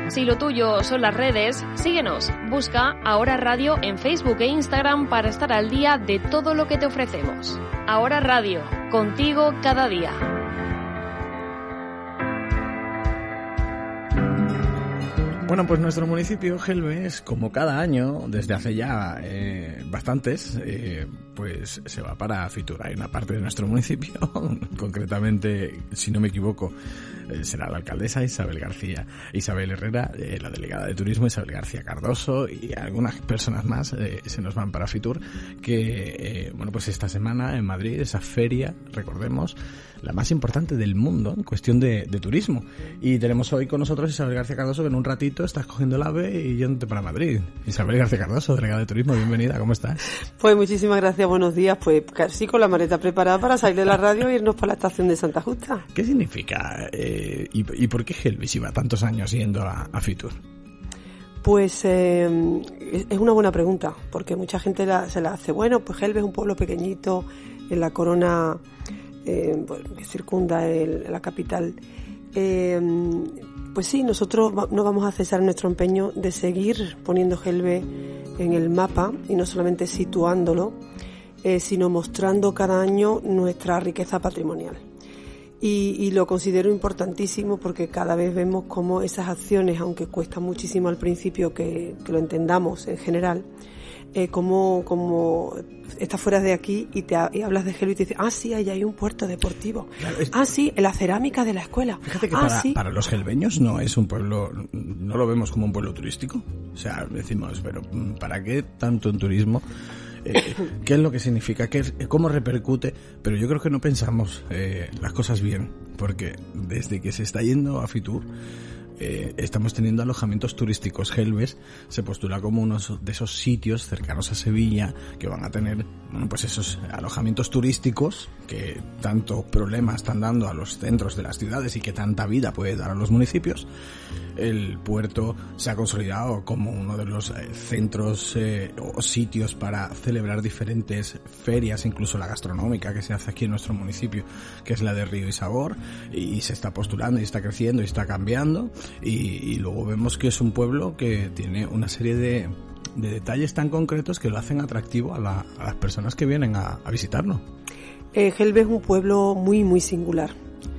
Si lo tuyo son las redes, síguenos. Busca Ahora Radio en Facebook e Instagram para estar al día de todo lo que te ofrecemos. Ahora Radio, contigo cada día. Bueno, pues nuestro municipio, Gelbes, como cada año, desde hace ya bastantes, pues se va para Fitur. Hay una parte de nuestro municipio, concretamente, si no me equivoco, será la alcaldesa Isabel Herrera, la delegada de turismo Isabel García Cardoso y algunas personas más se nos van para Fitur, que, bueno, pues esta semana en Madrid, esa feria, recordemos, la más importante del mundo en cuestión de turismo. Y tenemos hoy con nosotros Isabel García Cardoso, que en un ratito estás cogiendo el AVE y yéndote para Madrid. Isabel García Cardoso, delegada de turismo, bienvenida, ¿cómo estás? Pues muchísimas gracias, buenos días. Pues casi con la maleta preparada para salir de la radio e irnos para la estación de Santa Justa. ¿Qué significa y por qué Gelbes lleva tantos años yendo a Fitur? Pues es una buena pregunta, porque mucha gente se la hace. Bueno, pues Gelbes es un pueblo pequeñito en la corona que circunda la capital. Pues sí, nosotros no vamos a cesar nuestro empeño de seguir poniendo Gelbes en el mapa y no solamente situándolo, sino mostrando cada año nuestra riqueza patrimonial. Y lo considero importantísimo porque cada vez vemos cómo esas acciones, aunque cuesta muchísimo al principio que lo entendamos en general, como estás fuera de aquí y hablas de Gelbes y te dices, sí, ahí hay un puerto deportivo. Claro, sí, la cerámica de la escuela. Fíjate que para los gelbeños no es un pueblo, no lo vemos como un pueblo turístico. O sea, decimos, pero ¿para qué tanto en turismo? ¿Qué es lo que significa? ¿Cómo repercute? Pero yo creo que no pensamos las cosas bien, porque desde que se está yendo a Fitur estamos teniendo alojamientos turísticos. Gelbes se postula como uno de esos sitios cercanos a Sevilla que van a tener, bueno, pues esos alojamientos turísticos que tanto problema están dando a los centros de las ciudades y que tanta vida puede dar a los municipios. El puerto se ha consolidado como uno de los centros o sitios para celebrar diferentes ferias, incluso la gastronómica que se hace aquí en nuestro municipio, que es la de Río y Sabor, y se está postulando y está creciendo y está cambiando. Y luego vemos que es un pueblo que tiene una serie de detalles tan concretos que lo hacen atractivo a las personas que vienen a visitarlo. Gelbes es un pueblo muy, muy singular.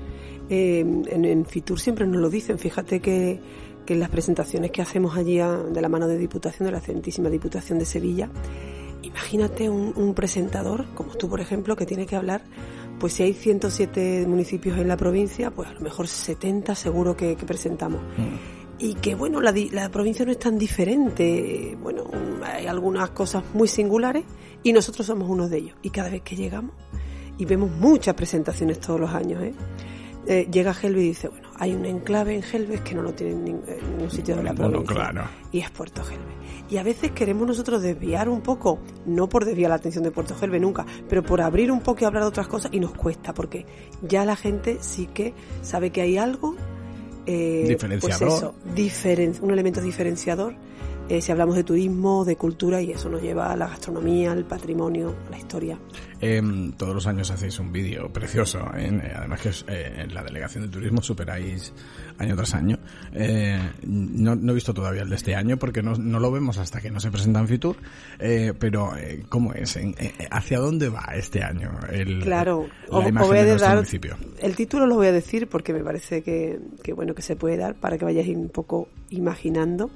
En Fitur siempre nos lo dicen. Fíjate que en las presentaciones que hacemos allí de la mano de Diputación, de la excelentísima Diputación de Sevilla, imagínate un presentador, como tú por ejemplo, que tiene que hablar, pues si hay 107 municipios en la provincia, pues a lo mejor 70 seguro que presentamos. Y que bueno, la provincia no es tan diferente, bueno, hay algunas cosas muy singulares y nosotros somos uno de ellos. Y cada vez que llegamos, y vemos muchas presentaciones todos los años, llega Gelbes y dice, bueno, hay un enclave en Gelbes que no lo tiene en ningún sitio de la provincia. Claro. Y es Puerto Gelbes. Y a veces queremos nosotros desviar un poco, no por desviar la atención de Puerto Gelbes nunca, pero por abrir un poco y hablar de otras cosas, y nos cuesta, porque ya la gente sí que sabe que hay algo, diferenciador. Pues eso, un elemento diferenciador, si hablamos de turismo, de cultura, y eso nos lleva a la gastronomía, al patrimonio, a la historia. Todos los años hacéis un vídeo precioso, además que en la delegación de turismo superáis año tras año. No he visto todavía el de este año porque no lo vemos hasta que no se presenta en Fitur, pero ¿cómo es? ¿Hacia dónde va este año la imagen de nuestro municipio? El título lo voy a decir porque me parece que bueno, que se puede dar para que vayáis un poco imaginando.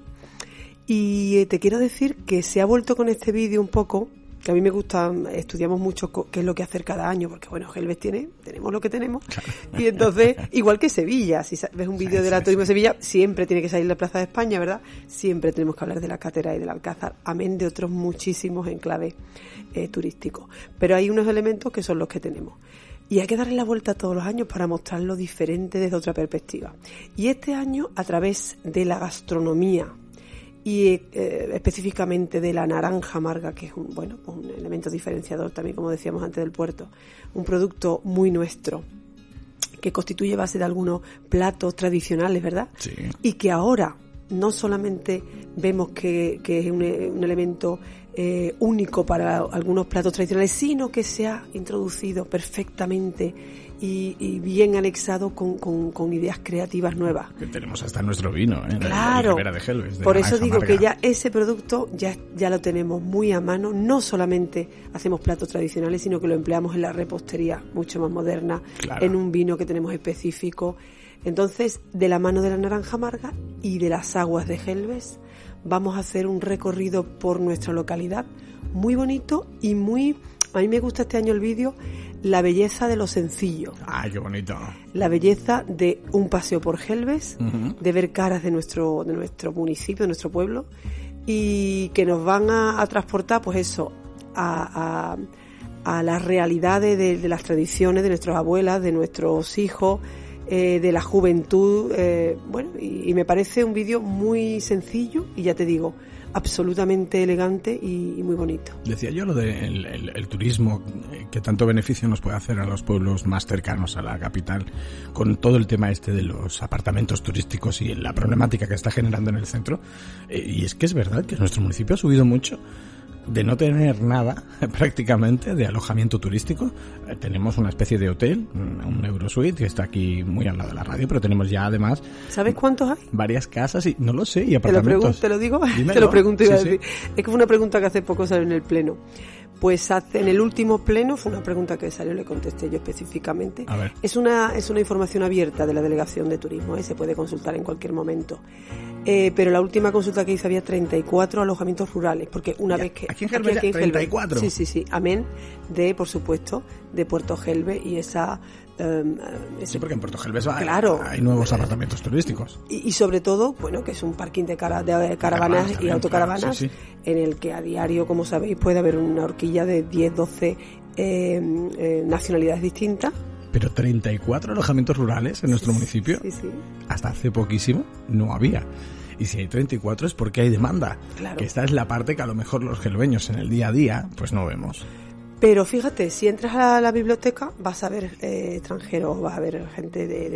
Y te quiero decir que se ha vuelto con este vídeo un poco, que a mí me gusta, estudiamos mucho qué es lo que hacer cada año, porque bueno, Gelbes tenemos lo que tenemos, y entonces, igual que Sevilla, si ves un vídeo de la turismo de Sevilla, siempre tiene que salir la Plaza de España, ¿verdad? Siempre tenemos que hablar de la Catedral y del Alcázar, amén de otros muchísimos enclaves turísticos. Pero hay unos elementos que son los que tenemos. Y hay que darle la vuelta todos los años para mostrarlo diferente desde otra perspectiva. Y este año, a través de la gastronomía, y específicamente de la naranja amarga, que es un elemento diferenciador también, como decíamos antes, del puerto, un producto muy nuestro, que constituye base de algunos platos tradicionales, ¿verdad? Sí. Y que ahora no solamente vemos que es un elemento único para algunos platos tradicionales, sino que se ha introducido perfectamente y bien anexado con ideas creativas nuevas. Que tenemos hasta nuestro vino, Claro, la Ribera de Gelbes, de por eso digo amarga. que ya ese producto ya lo tenemos muy a mano. No solamente hacemos platos tradicionales, sino que lo empleamos en la repostería mucho más moderna, Claro. en un vino que tenemos específico. Entonces, de la mano de la naranja amarga y de las aguas de Gelbes, vamos a hacer un recorrido por nuestra localidad muy bonito y muy... A mí me gusta este año el vídeo, la belleza de lo sencillo. ¡Ay, qué bonito! La belleza de un paseo por Gelbes, Uh-huh. de ver caras de nuestro municipio, de nuestro pueblo, y que nos van a transportar, pues eso, a las realidades de las tradiciones de nuestras abuelas, de nuestros hijos, de la juventud. Bueno, y me parece un vídeo muy sencillo y ya te digo, absolutamente elegante y muy bonito. Decía yo lo de el turismo, que tanto beneficio nos puede hacer a los pueblos más cercanos a la capital, con todo el tema este de los apartamentos turísticos y la problemática que está generando en el centro. Y es que es verdad que nuestro municipio ha subido mucho de no tener nada prácticamente de alojamiento turístico. Tenemos una especie de hotel, un Eurosuite, que está aquí muy al lado de la radio, pero tenemos ya además... ¿Sabes cuántos hay? Varias casas y no lo sé, y apartamentos. Te lo digo, Dímelo. te lo pregunto, iba a Sí, decir. Es que fue una pregunta que hace poco salió en el pleno. Pues en el último pleno fue una pregunta que salió, le contesté yo específicamente. A ver. Es una información abierta de la Delegación de Turismo, se puede consultar en cualquier momento. Pero la última consulta que hice había 34 alojamientos rurales, porque una vez que... Aquí en Gelbes, 34. Sí, amén, por supuesto, de Puerto Gelbes y esa... Sí, porque en Puerto Gelbes Claro. hay nuevos apartamentos turísticos. Y sobre todo, bueno, que es un parking de caravanas y también, autocaravanas, claro, sí. en el que a diario, como sabéis, puede haber una horquilla de 10, 12 nacionalidades distintas. Pero 34 alojamientos rurales en nuestro municipio, Sí. hasta hace poquísimo, no había. Y si hay 34 es porque hay demanda. Claro. Que esta es la parte que a lo mejor los gelbeños en el día a día, pues no vemos. Pero fíjate, si entras a la biblioteca vas a ver extranjeros, vas a ver gente de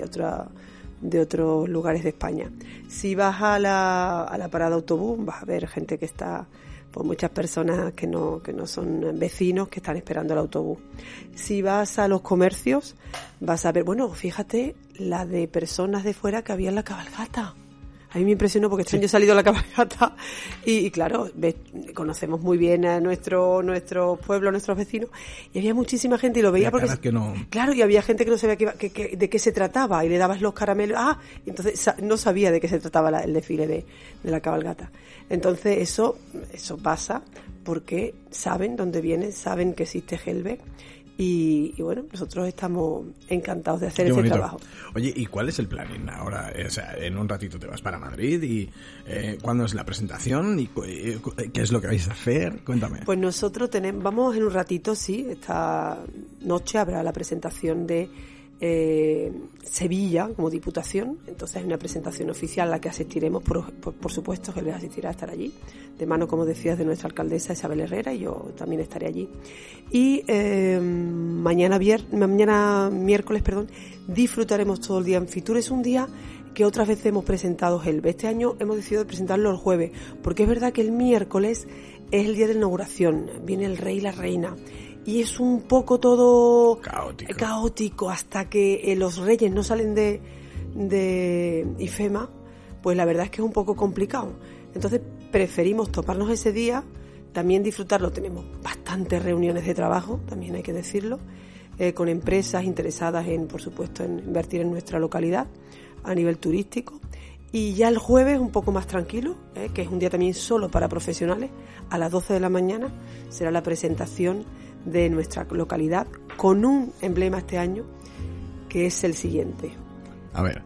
otros lugares de España. Si vas a la parada de autobús, vas a ver gente que está, pues muchas personas que no son vecinos que están esperando el autobús. Si vas a los comercios, vas a ver, bueno, fíjate la de personas de fuera que había en la cabalgata. A mí me impresionó porque este año he salido a la cabalgata y claro, conocemos muy bien a nuestro pueblo, a nuestros vecinos, y había muchísima gente y lo veía porque... Que no... Claro, y había gente que no sabía de qué se trataba y le dabas los caramelos. Entonces no sabía de qué se trataba el desfile de la cabalgata. Entonces eso pasa porque saben dónde vienen, saben que existe Gelbes. Y bueno, nosotros estamos encantados de hacer Qué ese bonito. trabajo. Oye, ¿y cuál es el planning ahora? O sea, en un ratito te vas para Madrid y ¿cuándo es la presentación? ¿Y qué es lo que vais a hacer? Cuéntame. Pues nosotros vamos en un ratito, sí, esta noche habrá la presentación de Sevilla como Diputación. Entonces hay una presentación oficial a la que asistiremos, por supuesto que les asistirá a estar allí, de mano, como decías, de nuestra alcaldesa Isabel Herrera, y yo también estaré allí. Y mañana miércoles, disfrutaremos todo el día en Fitur. Es un día que otras veces hemos presentado Gelbes. Este año hemos decidido presentarlo el jueves, porque es verdad que el miércoles es el día de inauguración, viene el rey y la reina, y es un poco todo caótico hasta que los reyes no salen de IFEMA, pues la verdad es que es un poco complicado. Entonces preferimos tomarnos ese día, también disfrutarlo. Tenemos bastantes reuniones de trabajo, también hay que decirlo, con empresas interesadas por supuesto, en invertir en nuestra localidad a nivel turístico. Y ya el jueves, un poco más tranquilo, que es un día también solo para profesionales, a las 12 de la mañana será la presentación de nuestra localidad con un emblema este año que es el siguiente. A ver.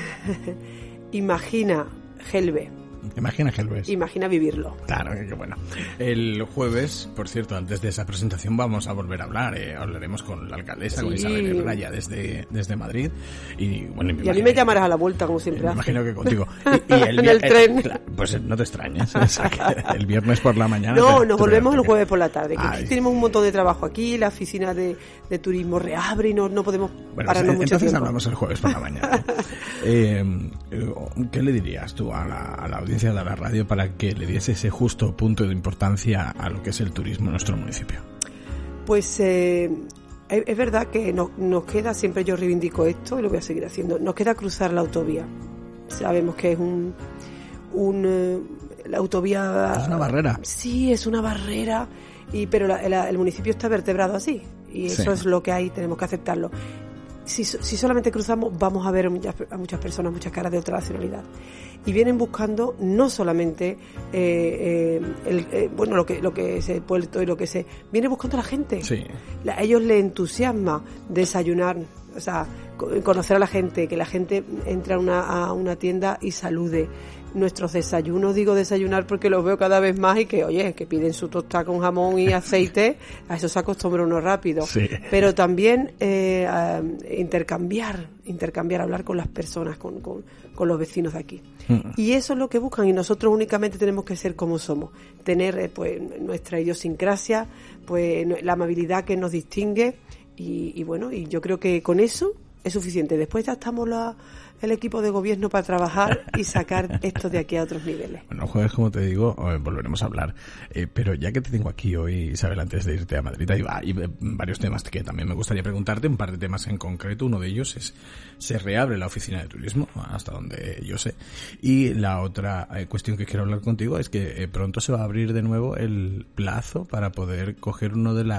Imagina Gelbes. Imagina Gelbes. Imagina vivirlo. Claro, qué bueno. El jueves, por cierto, antes de esa presentación vamos a volver a hablar. Hablaremos con la alcaldesa, con Isabel Herrera, desde Madrid. Y bueno, y a mí me llamarás a la vuelta, como siempre. Me imagino que contigo. Y en el tren. Pues no te extrañes. El viernes por la mañana. No, nos volvemos el jueves por la tarde. Que tenemos un montón de trabajo aquí. La oficina de turismo reabre y no podemos pararnos mucho tiempo. Entonces hablamos el jueves por la mañana. ¿Qué le dirías tú a la audiencia experiencia de la radio para que le diese ese justo punto de importancia a lo que es el turismo en nuestro municipio? Pues es verdad que nos queda, siempre yo reivindico esto y lo voy a seguir haciendo, nos queda cruzar la autovía. Sabemos que es la autovía... Es una barrera. Sí, es una barrera, pero el municipio está vertebrado así, y eso es lo que hay, tenemos que aceptarlo. Si solamente cruzamos, vamos a ver a muchas personas, muchas caras de otra nacionalidad. Y vienen buscando no solamente lo que es el puerto y lo que se... Viene buscando a la gente. Sí. A ellos les entusiasma desayunar, o sea, conocer a la gente, que la gente entre a una tienda y salude. Nuestros desayunos, digo desayunar porque los veo cada vez más y que piden su tostada con jamón y aceite, a eso se acostumbra uno rápido. Sí. Pero también intercambiar, hablar con las personas, con los vecinos de aquí. Y eso es lo que buscan, y nosotros únicamente tenemos que ser como somos, tener pues nuestra idiosincrasia, pues la amabilidad que nos distingue, y bueno, y yo creo que con eso es suficiente. Después ya estamos el equipo de gobierno para trabajar y sacar esto de aquí a otros niveles. Bueno, jueves, como te digo, volveremos a hablar. Pero ya que te tengo aquí hoy, Isabel, antes de irte a Madrid, hay varios temas que también me gustaría preguntarte, un par de temas en concreto. Uno de ellos es, se reabre la oficina de turismo, hasta donde yo sé. Y la otra cuestión que quiero hablar contigo es que pronto se va a abrir de nuevo el plazo para poder coger uno de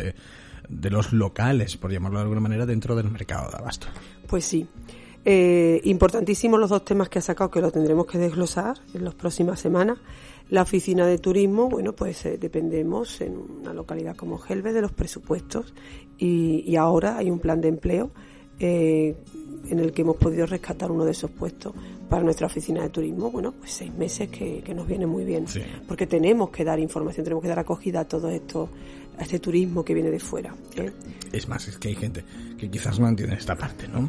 los locales, por llamarlo de alguna manera, dentro del mercado de abasto. Pues sí. Importantísimos los dos temas que ha sacado, que lo tendremos que desglosar en las próximas semanas. La oficina de turismo, bueno, pues dependemos en una localidad como Gelbe de los presupuestos, y ahora hay un plan de empleo en el que hemos podido rescatar uno de esos puestos para nuestra oficina de turismo. Bueno, pues 6 meses que nos viene muy bien, sí. Porque tenemos que dar información, tenemos que dar acogida a todo esto, a este turismo que viene de fuera. Es más, es que hay gente que quizás no entiende esta parte, ¿no?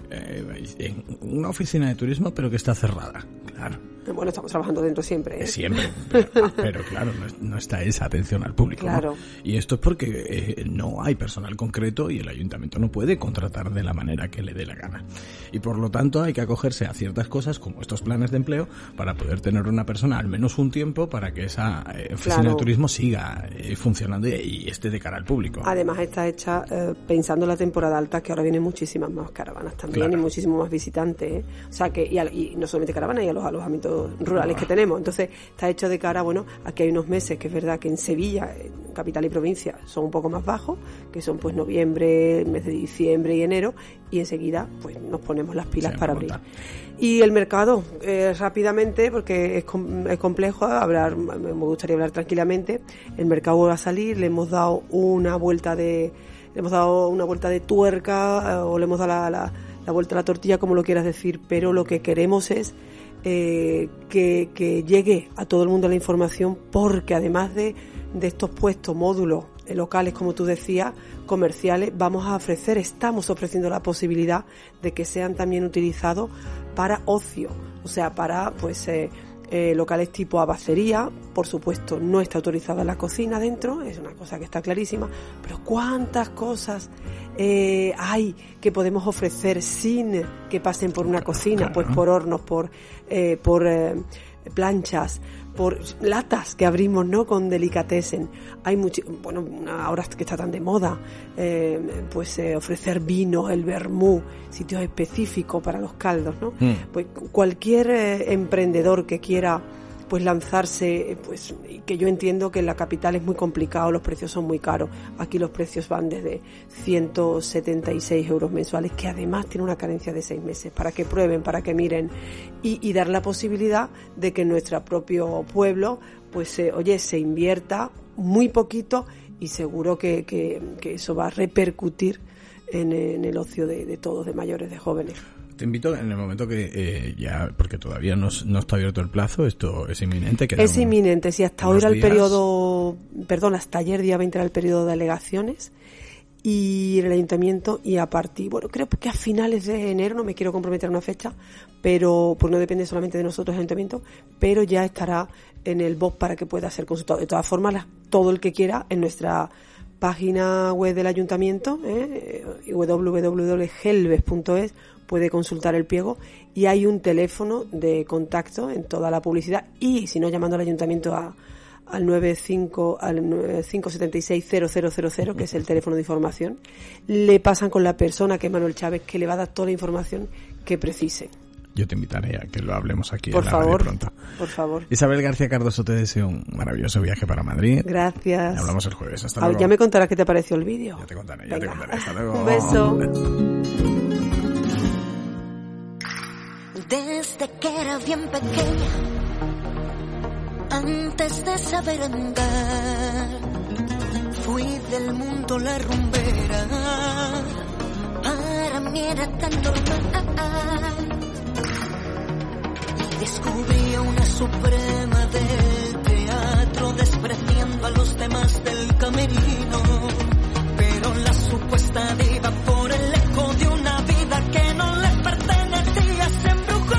En una oficina de turismo, pero que está cerrada, claro. Bueno, estamos trabajando dentro siempre, ¿eh? Siempre, pero claro, no está esa atención al público, claro. ¿no? Y esto es porque no hay personal concreto y el ayuntamiento no puede contratar de la manera que le dé la gana. Y por lo tanto hay que acogerse a ciertas cosas como estos planes de empleo para poder tener una persona al menos un tiempo para que esa oficina de turismo siga funcionando y esté de cara al público. Además está hecha pensando en la temporada alta, que ahora vienen muchísimas más caravanas también, claro. Y muchísimos más visitantes, ¿eh? O sea que y no solamente caravanas, y a los alojamientos rurales que tenemos. Entonces está hecho de cara, bueno, aquí hay unos meses que es verdad que en Sevilla, en capital y provincia, son un poco más bajos, que son pues noviembre, mes de diciembre y enero, y enseguida pues nos ponemos las pilas para abrir. Y el mercado, rápidamente, porque es complejo hablar, me gustaría hablar tranquilamente. El mercado va a salir, le hemos dado una vuelta de tuerca, o le hemos dado la vuelta a la tortilla, como lo quieras decir, pero lo que queremos es que llegue a todo el mundo la información, porque además de estos puestos, módulos locales, como tú decías, comerciales, estamos ofreciendo la posibilidad de que sean también utilizados para ocio, o sea, para locales tipo abacería. Por supuesto, no está autorizada la cocina dentro, es una cosa que está clarísima, pero cuántas cosas hay que podemos ofrecer sin que pasen por una cocina, pues por hornos, por planchas, por latas que abrimos, ¿no?, con delicatessen. Hay ahora que está tan de moda, ofrecer vino, el vermú, sitios específicos para los caldos, ¿no? Pues cualquier emprendedor que quiera pues lanzarse, pues que yo entiendo que en la capital es muy complicado, los precios son muy caros. Aquí los precios van desde 176 euros mensuales, que además tiene una carencia de 6 meses, para que prueben, para que miren, y dar la posibilidad de que en nuestro propio pueblo pues se invierta muy poquito, y seguro que eso va a repercutir en el ocio de todos, de mayores, de jóvenes. Te invito, en el momento que porque todavía no está abierto el plazo, esto es inminente. Es inminente, sí, hasta hoy era el periodo, hasta ayer día 20 era el periodo de alegaciones, y en el ayuntamiento, y a partir, creo que a finales de enero, no me quiero comprometer a una fecha, pero pues no depende solamente de nosotros, el ayuntamiento, pero ya estará en el BOP para que pueda ser consultado. De todas formas, todo el que quiera, en nuestra página web del ayuntamiento, www.gelbes.es, puede consultar el pliego y hay un teléfono de contacto en toda la publicidad y, si no, llamando al ayuntamiento al 576-0000, que es el teléfono de información, le pasan con la persona, que es Manuel Chávez, que le va a dar toda la información que precise. Yo te invitaré a que lo hablemos aquí por en la favor, radio pronto. Por favor. Isabel García Cardoso, te deseo un maravilloso viaje para Madrid. Gracias. Hablamos el jueves. Hasta luego. Ya me contarás qué te pareció el vídeo. Ya te contaré. Hasta luego. Un beso. Desde que era bien pequeña, antes de saber andar, fui del mundo la rumbera. Para mí era tan normal. Descubrí a una suprema del teatro, despreciando a los demás del camerino. Pero la supuesta diva, por el eco de una vida que no le pertenecía, se embrujó.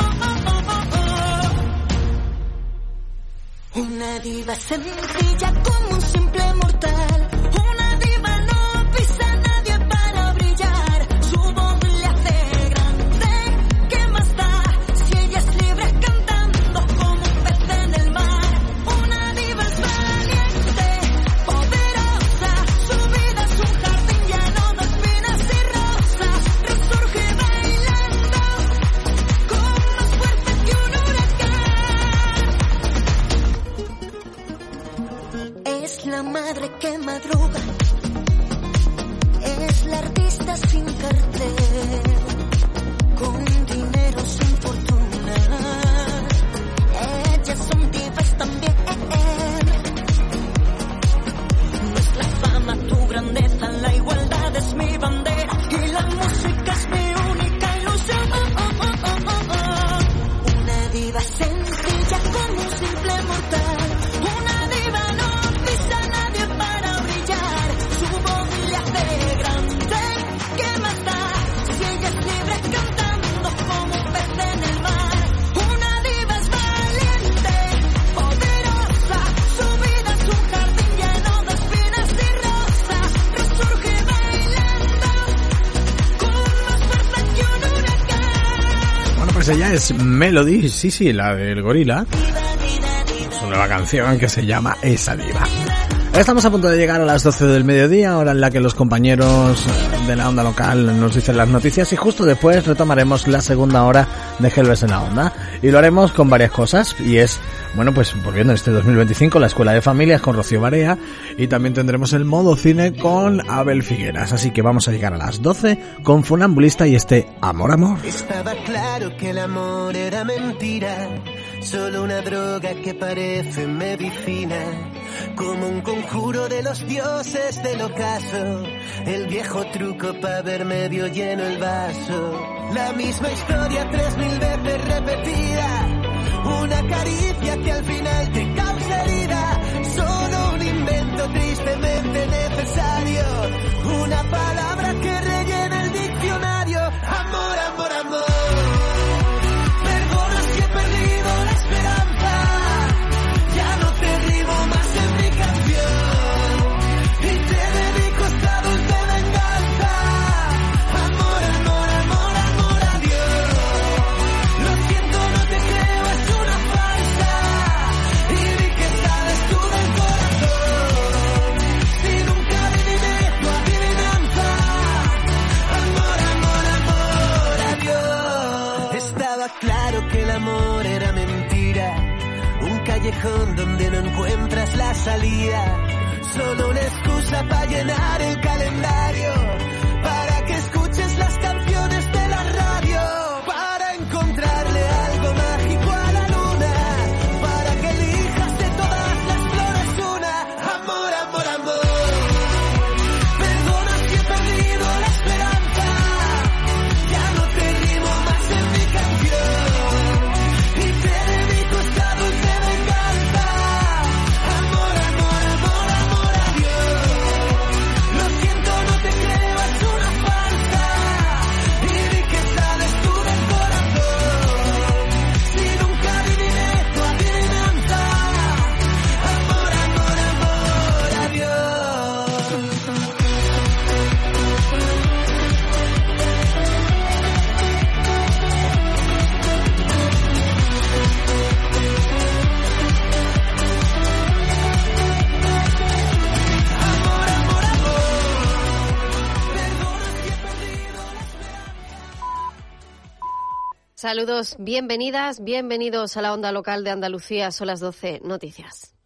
Una diva sencilla como un simple mortal. Una diva no pisa a nadie para brillar. Su voz le hace grande. ¿Qué más da si ella es libre cantando como un pez en el mar? Una diva es valiente, poderosa. Su vida es un jardín lleno de espinas y rosas. Resurge bailando con más fuerza que un huracán. Es la madre que madruga, es la artista sin cartel, con dinero sin fortuna. Ellas son divas también. No es la fama tu grandeza, la igualdad es mi bandera y la música es mi única ilusión. Una diva sencilla como un simple mortal. Una diva no pisa a nadie para brillar. Su voz le hace grande. ¿Qué más da si ella es libre cantando como un pez en el mar? Una diva es valiente, poderosa. Su vida es un jardín lleno de espinas y rosas. Resurge bailando con más fuerza que un huracán. Bueno, pues ella es Melody, sí, la del gorila. Su nueva canción que se llama Esa Diva. Estamos a punto de llegar a las 12 del mediodía, hora en la que los compañeros de la onda local nos dicen las noticias y justo después retomaremos la segunda hora de Gelbes en la Onda. Y lo haremos con varias cosas y es, bueno, pues volviendo en este 2025, la Escuela de Familias con Rocío Barea y también tendremos el modo cine con Abel Figueras. Así que vamos a llegar a las 12 con Funambulista y este Amor, Amor. Estaba claro que el amor era mentira, solo una droga que parece medicina, como un conjuro de los dioses del ocaso, el viejo truco para ver medio lleno el vaso. La misma historia 3000 veces repetida, una caricia que al final te causa herida, solo un invento tristemente necesario, una palabra que rellena el diccionario. Amor, amor, amor. Perdona si he perdido la esperanza, ya no te rimo más en mi canción y te dedico esta dulce venganza. Amor, amor, amor, amor a Dios. Lo siento, no te creo, es una farsa y vi que sabes tú del corazón. Si nunca adiviné tu adivinanza. Amor, amor, amor a Dios. Estaba claro que el amor era mentira, un callejón donde no encuentras la salida, solo una excusa para llenar el calendario, para que escuches las canciones de la radio, para encontrarle algo mágico a la luna, para que elijas de todas las flores una. Amor, amor, amor. Perdona si he perdido la esperanza, ya no te rimo más en mi canción y te dedico esta dulce venganza. Amor, amor, amor, amor a Dios. Lo siento, no te creo, es Saludos, bienvenidas, bienvenidos a la onda local de Andalucía, son las 12 noticias.